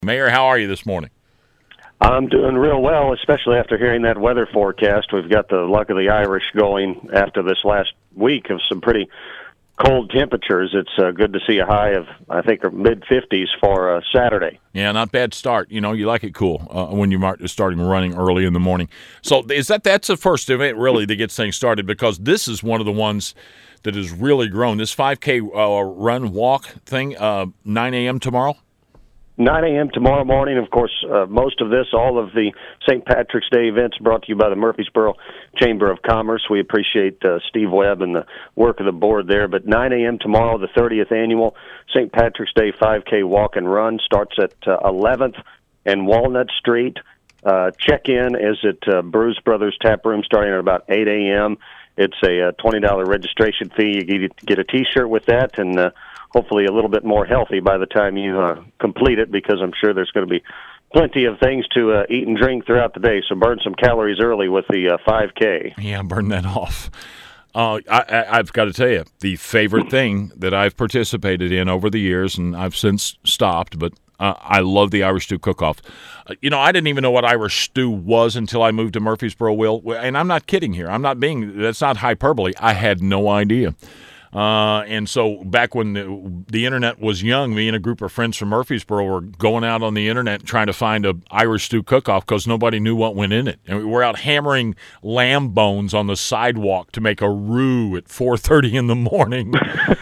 Mayor, how are you this morning? I'm doing real well, especially after hearing that weather forecast. We've got the luck of the Irish going after this last week of some pretty cold temperatures. It's good to see a high of, I think, mid-50s for Saturday. Yeah, not bad start. You know, you like it cool when you're starting running early in the morning. So that's the first event, really, that gets things started, because this is one of the ones that has really grown. This 5K run-walk thing, 9 a.m. tomorrow? 9 a.m. tomorrow morning. Of course, most of this, all of the St. Patrick's Day events brought to you by the Murfreesboro Chamber of Commerce. We appreciate Steve Webb and the work of the board there. But 9 a.m. tomorrow, the 30th annual St. Patrick's Day 5K walk and run starts at 11th and Walnut Street. Check-in is at Brews Brothers Tap Room starting at about 8 a.m. It's a $20 registration fee. You get a T-shirt with that, and hopefully a little bit more healthy by the time you complete it, because I'm sure there's going to be plenty of things to eat and drink throughout the day. So burn some calories early with the 5K. Yeah, burn that off. I've got to tell you, the favorite thing that I've participated in over the years, and I've since stopped, but I love the Irish Stew Cook-Off. I didn't even know what Irish stew was until I moved to Murfreesboro, Will. And I'm not kidding here. That's not hyperbole. I had no idea. And so back when the internet was young, me and a group of friends from Murfreesboro were going out on the internet trying to find a Irish stew cook-off because nobody knew what went in it. And we were out hammering lamb bones on the sidewalk to make a roux at 4:30 in the morning.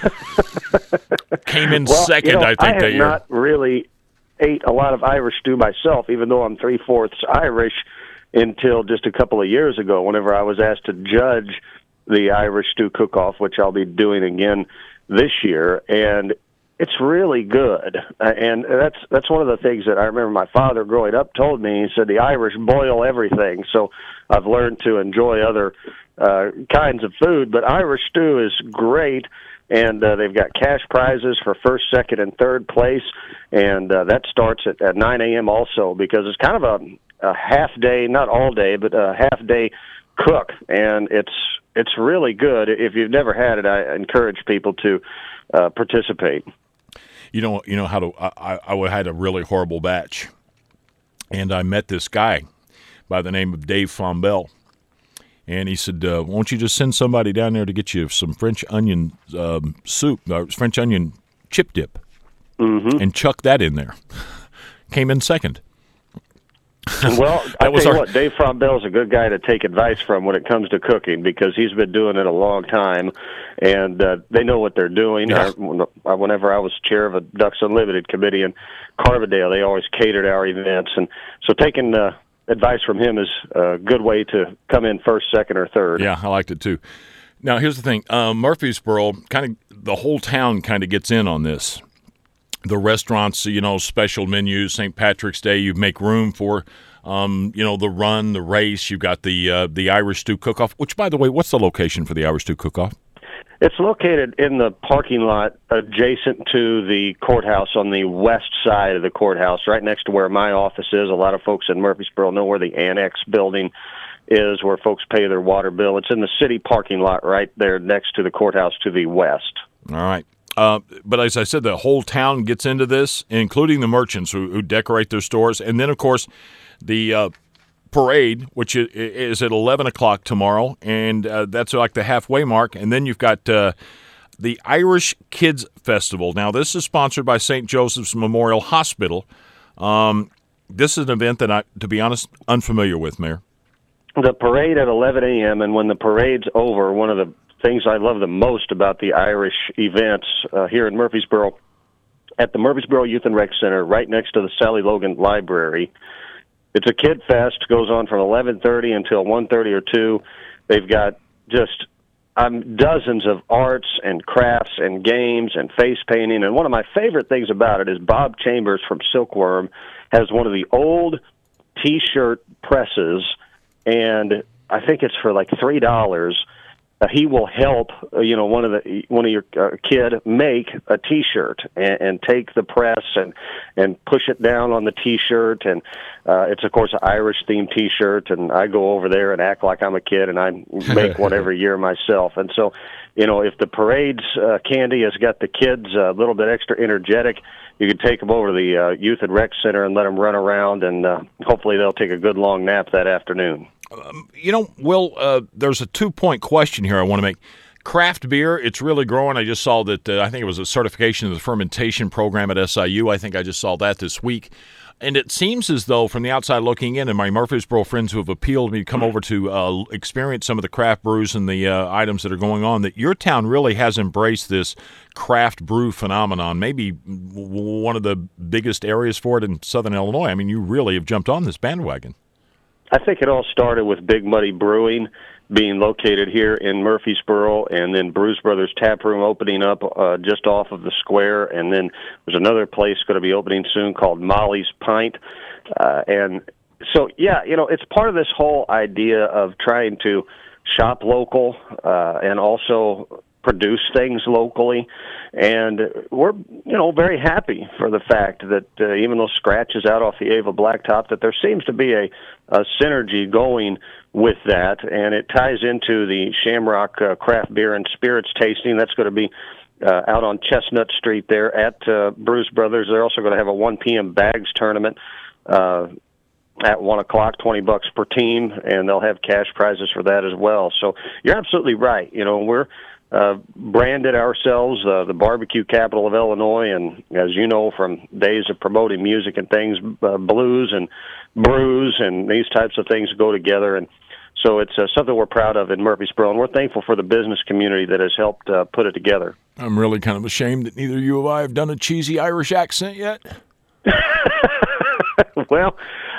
Came in second, I think, that year. I have not really ate a lot of Irish stew myself, even though I'm 3/4 Irish, until just a couple of years ago, whenever I was asked to judge the Irish Stew Cook-Off, which I'll be doing again this year, and it's really good. And that's one of the things that I remember my father growing up told me. He said the Irish boil everything, so I've learned to enjoy other kinds of food, but Irish stew is great. And they've got cash prizes for first, second, and third place, and that starts at 9 a.m. also, because it's kind of a half day, not all day, but a half day cook, and it's really good. If you've never had it, I encourage people to participate. You know how to. I had a really horrible batch, and I met this guy by the name of Dave Fombell. And he said, won't you just send somebody down there to get you some French onion soup, French onion chip dip, and chuck that in there. Came in second. Well, I tell you what, Dave Fombell is a good guy to take advice from when it comes to cooking, because he's been doing it a long time, and they know what they're doing. Yeah. Whenever I was chair of a Ducks Unlimited committee in Carbondale, they always catered our events, and so taking advice from him is a good way to come in first, second, or third. Yeah, I liked it too. Now, here's the thing. Murfreesboro, the whole town kind of gets in on this. The restaurants, special menus, St. Patrick's Day, you make room for, the run, the race. You've got the Irish Stew Cook-Off, which, by the way, what's the location for the Irish Stew Cook-Off? It's located in the parking lot adjacent to the courthouse on the west side of the courthouse, right next to where my office is. A lot of folks in Murfreesboro know where the annex building is, where folks pay their water bill. It's in the city parking lot right there next to the courthouse to the west. All right. But as I said, the whole town gets into this, including the merchants who decorate their stores. And then, of course, the parade, which is at 11 o'clock tomorrow, and that's like the halfway mark. And then you've got the Irish Kids Festival. Now, this is sponsored by St. Joseph's Memorial Hospital. This is an event that to be honest, unfamiliar with, Mayor. The parade at 11 a.m., and when the parade's over, one of the things I love the most about the Irish events here in Murfreesboro, at the Murfreesboro Youth and Rec Center, right next to the Sally Logan Library. It's a kid fest, goes on from 11:30 until 1:30 or 2. They've got just dozens of arts and crafts and games and face painting. And one of my favorite things about it is Bob Chambers from Silkworm has one of the old T-shirt presses, and I think it's for like $3. He will help, one of your kid make a T-shirt and take the press and push it down on the T-shirt, and it's of course an Irish themed T-shirt. And I go over there and act like I'm a kid, and I make one every year myself. And so, if the parade's candy has got the kids a little bit extra energetic, you could take them over to the Youth and Rec Center and let them run around, and hopefully they'll take a good long nap that afternoon. Will, there's a 2-point question here I want to make. Craft beer, it's really growing. I just saw that, I think it was a certification of the fermentation program at SIU. I think I just saw that this week. And it seems as though, from the outside looking in, and my Murfreesboro friends who have appealed me to come over to experience some of the craft brews and the items that are going on, that your town really has embraced this craft brew phenomenon, maybe one of the biggest areas for it in Southern Illinois. I mean, you really have jumped on this bandwagon. I think it all started with Big Muddy Brewing being located here in Murfreesboro, and then Brews Brothers Tap Room opening up just off of the square, and then there's another place going to be opening soon called Molly's Pint. And so, yeah, it's part of this whole idea of trying to shop local and also produce things locally. And we're, very happy for the fact that even though Scratch is out off the Ava Blacktop, that there seems to be a synergy going with that, and it ties into the Shamrock Craft Beer and Spirits tasting. That's going to be out on Chestnut Street there at Brews Brothers. They're also going to have a 1 p.m. bags tournament at 1 o'clock, $20 per team, and they'll have cash prizes for that as well. So you're absolutely right. We're branded ourselves the barbecue capital of Illinois, and as you know from days of promoting music and things, blues and brews and these types of things go together, and so it's something we're proud of in Murfreesboro, and we're thankful for the business community that has helped put it together. I'm really kind of ashamed that neither you or I have done a cheesy Irish accent yet. Well,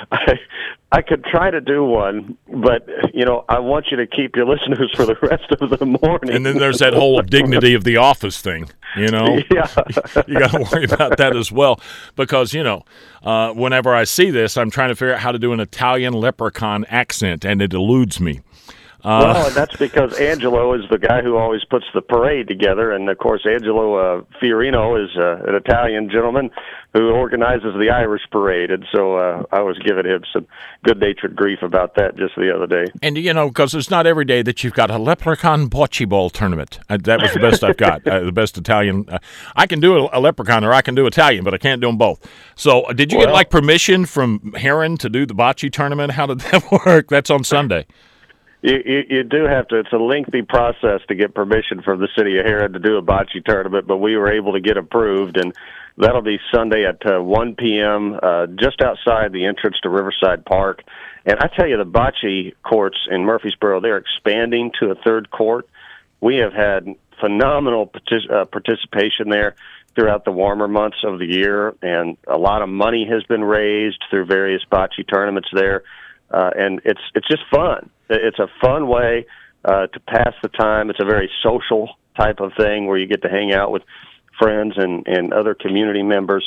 I could try to do one, but, I want you to keep your listeners for the rest of the morning. And then there's that whole dignity of the office thing, Yeah. You got to worry about that as well, because, whenever I see this, I'm trying to figure out how to do an Italian leprechaun accent, and it eludes me. Well, and that's because Angelo is the guy who always puts the parade together, and of course Angelo Fiorino is an Italian gentleman who organizes the Irish parade, and so I was giving him some good-natured grief about that just the other day. And because it's not every day that you've got a leprechaun bocce ball tournament. That was the best I've got, the best Italian. I can do a leprechaun or I can do Italian, but I can't do them both. So did you get permission from Heron to do the bocce tournament? How did that work? That's on Sunday. You do have to. It's a lengthy process to get permission from the city of Heron to do a bocce tournament, but we were able to get approved, and that'll be Sunday at 1 p.m. Just outside the entrance to Riverside Park. And I tell you, the bocce courts in Murfreesboro, they're expanding to a third court. We have had phenomenal participation there throughout the warmer months of the year, and a lot of money has been raised through various bocce tournaments there. And it's just fun. It's a fun way to pass the time. It's a very social type of thing where you get to hang out with friends and other community members.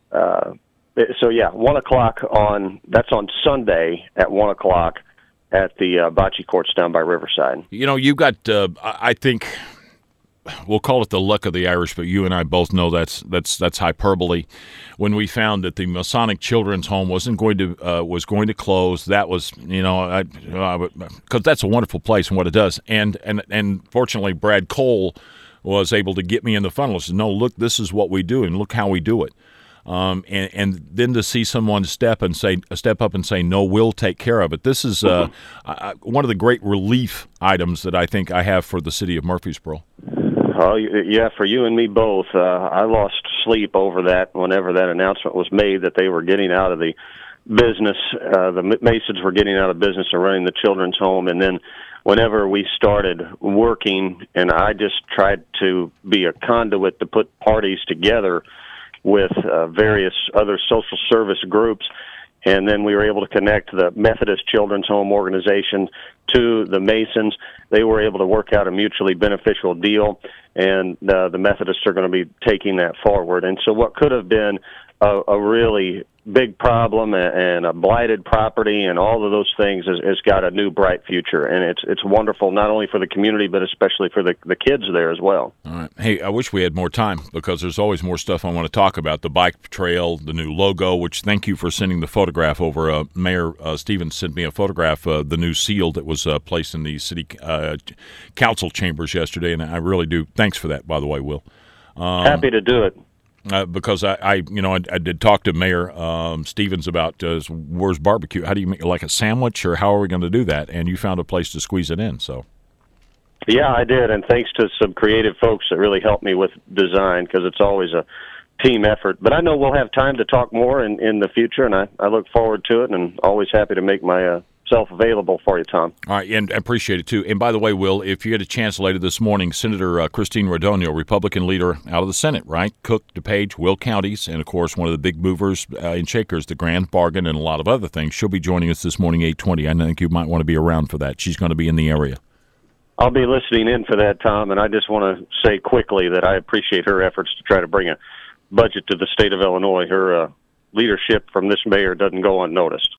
So, 1 o'clock that's on Sunday at 1 o'clock at the bocce courts down by Riverside. You've got, I think, we'll call it the luck of the Irish, but you and I both know that's hyperbole. When we found that the Masonic Children's Home was going to close, that was because that's a wonderful place and what it does. And fortunately, Brad Cole was able to get me in the funnel. He said, "No, look, this is what we do, and look how we do it." And then to see someone step up and say, "No, we'll take care of it." This is one of the great relief items that I think I have for the city of Murfreesboro. Oh, yeah, for you and me both. I lost sleep over that whenever that announcement was made that they were getting out of the business. The Masons were getting out of business and running the children's home. And then whenever we started working, and I just tried to be a conduit to put parties together with various other social service groups, and then we were able to connect the Methodist Children's Home Organization to the Masons. They were able to work out a mutually beneficial deal, and the Methodists are going to be taking that forward. And so what could have been a really big problem and a blighted property and all of those things has got a new bright future, and it's wonderful not only for the community but especially for the kids there as well. All right. Hey, I wish we had more time because there's always more stuff I want to talk about. The bike trail, the new logo, which thank you for sending the photograph over. Mayor Stevens sent me a photograph, the new seal that was placed in the city council chambers yesterday, and I really do. Thanks for that, by the way, Will. Happy to do it. because I did talk to Mayor Stevens about where's barbecue. How do you make like a sandwich, or how are we going to do that? And you found a place to squeeze it in. So, yeah, I did, and thanks to some creative folks that really helped me with design, because it's always a team effort. But I know we'll have time to talk more in the future, and I look forward to it, and always happy to make myself available for you, Tom. All right, and I appreciate it, too. And by the way, Will, if you get a chance later this morning, Senator Christine Radogno, Republican leader out of the Senate, right? Cook, DuPage, Will counties, and, of course, one of the big movers and shakers, the Grand Bargain, and a lot of other things. She'll be joining us this morning, 8:20. I think you might want to be around for that. She's going to be in the area. I'll be listening in for that, Tom, and I just want to say quickly that I appreciate her efforts to try to bring a budget to the state of Illinois. Her leadership from this mayor doesn't go unnoticed.